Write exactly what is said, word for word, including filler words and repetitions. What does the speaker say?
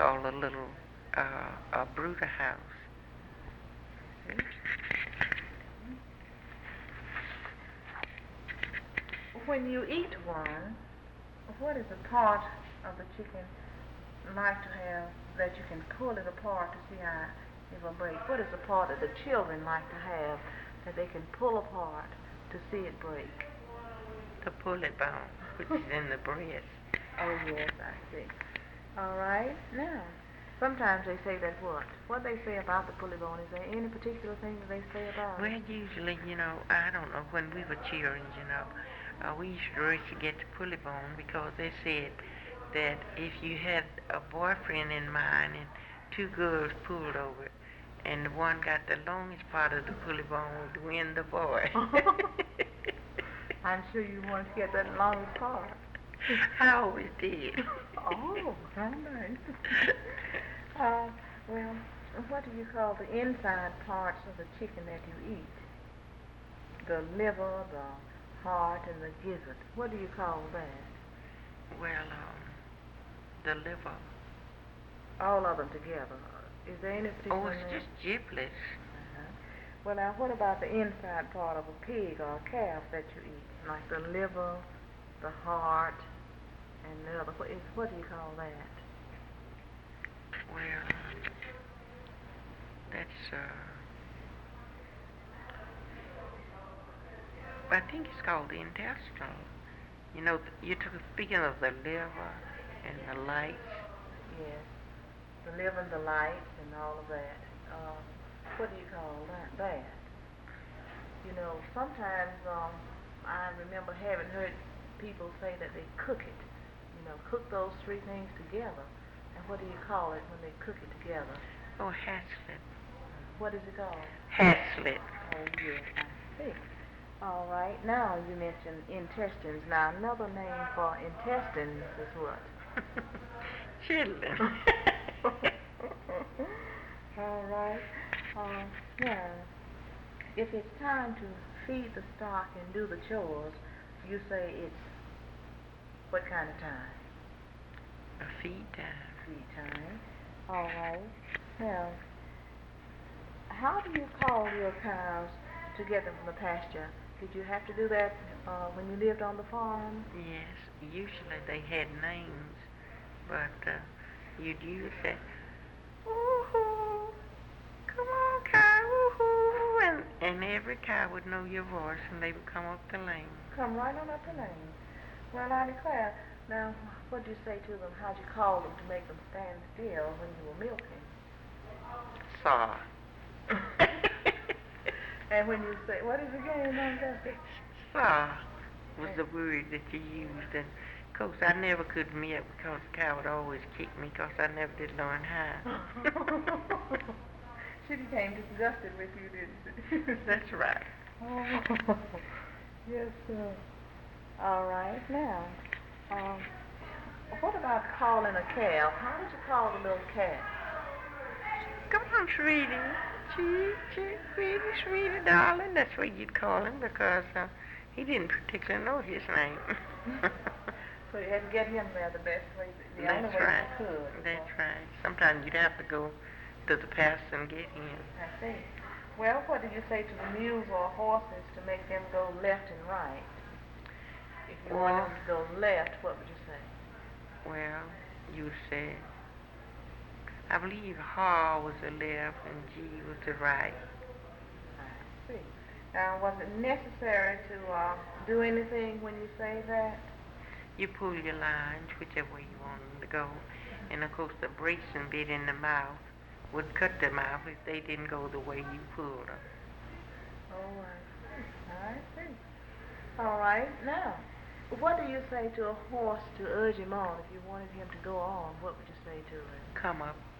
called a little uh, a brooder house. When you eat one, what is the part of the chicken like to have that you can pull it apart to see how it will break? What is the part that the children like to have that they can pull apart to see it break? The pullet bone, which is in the breast. Oh yes, I see. All right, now, sometimes they say that what? What they say about the pulley bone, is there any particular thing that they say about Well, it? usually, you know, I don't know, when we were children, you know, uh, we used to race to get the pulley bone because they said that if you had a boyfriend in mind and two girls pulled over it, and the one got the longest part of the pulley bone would win the boy. I'm sure you wanted to get that longest part. I always did. Oh, how nice. uh, well, what do you call the inside parts of the chicken that you eat? The liver, the heart, and the gizzard. What do you call that? Well, um, the liver. All of them together. Is there any particular Oh, it's name? just giblets. Uh-huh. Well, now, what about the inside part of a pig or a calf that you eat? Like the liver, the heart, and the other. What, is, what do you call that? Well, that's, uh, I think it's called the intestinal. You know, you're speaking of the liver and the lights. Yes, the liver and the lights and all of that. Uh, what do you call that? That. You know, sometimes um, I remember having heard people say that they cook it. You know, cook those three things together. And what do you call it when they cook it together? Oh, haslet. What is it called? Haslet. Oh, yes, I see. All right, now you mentioned intestines. Now, another name for intestines is what? Children. All right. Uh, yeah. If it's time to feed the stock and do the chores, you say it's what kind of time? A feed time. Feed time. All right. Now, how do you call your cows to get them from the pasture? Did you have to do that uh, when you lived on the farm? Yes, usually they had names, but uh, you'd usually say, "Woo-hoo, come on, cow, woo-hoo," and, and every cow would know your voice, and they would come up the lane. Come right on up the lane. Well, I declare. Now, what did you say to them? How'd you call them to make them stand still when you were milking? Saw. And when you say, what is the game on that? Saw was the word that you used, and of course I never could milk because the cow would always kick me because I never did learn how. She became disgusted with you, didn't she? That's right. Oh, yes, sir. All right, now, um, what about calling a calf? How did you call the little calf? Come on, sweetie. Chee, chee, sweetie, sweetie, darling. That's what you'd call him because uh, he didn't particularly know his name. So you had to get him there the best way, the That's only way right. you could. That's right. Sometimes you'd have to go to the pasture and get him. I see. Well, what did you say to the mules or horses to make them go left and right? If you Well, wanted them to go left, what would you say? Well, you said, I believe Ha was the left and G was the right. I see. Now, was it necessary to uh, do anything when you say that? You pull your lines whichever way you want them to go. And of course, the bracing bit in the mouth would cut them out if they didn't go the way you pulled them. Oh, I see. I see. All right. Now, what do you say to a horse to urge him on? If you wanted him to go on, what would you say to him? Come up.